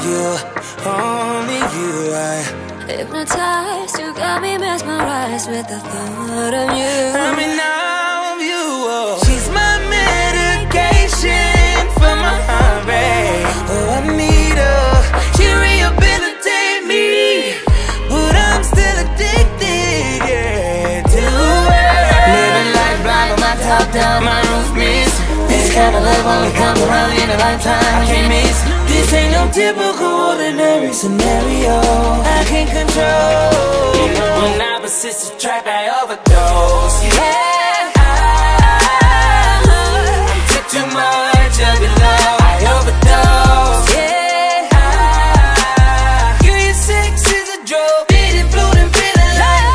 you, only you. I hypnotized, you got me mesmerized with the thought of you. I'm in awe of you. Oh. She's my medication for my heartbreak. Oh, I need her. She rehabilitate me, but I'm still addicted, yeah, to her. Living life blind on my top down, my roof missed. This kind of love only comes around in a lifetime. I can't miss. This ain't no typical ordinary scenario I can't control. You know when opposites attract, I overdose. Yeah, I took too much of your love, I overdose. Yeah, girl, your sex is a drug, feeling, floating, feeling like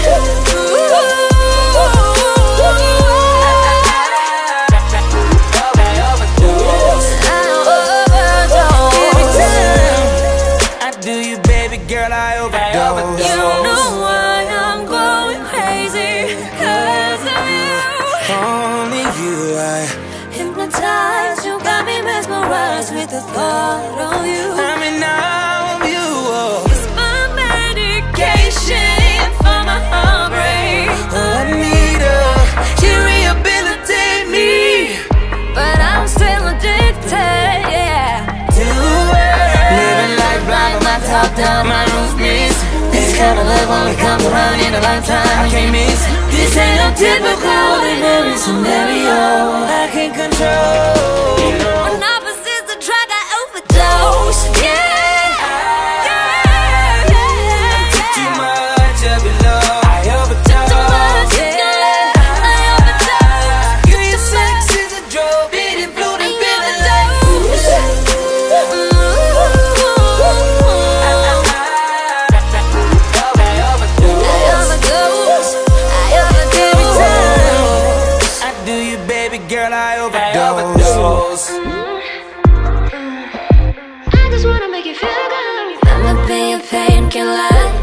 girl, I overdose. You know why I'm going crazy, 'cause of you. Only you, I Hypnotized, you got me mesmerized with the thought of you. I'm in awe of you. Oh. It's my medication for my heartbreak. Oh, I need her. She rehabilitate me, But I'm still addicted, yeah, to her. Living life blind on my top down, my roof missed. This kind of love only comes around in a lifetime. I can't miss. This ain't no typical ordinary scenario I can't control. when opposites attract, I overdose. Yeah, yeah, yeah. Too much of your love, I overdose. Too much, yeah, I overdose. Girl, your sex is a drug, feeling, floating, feeling like girl, I overdose. I just wanna make you feel good. I'ma be a painkiller.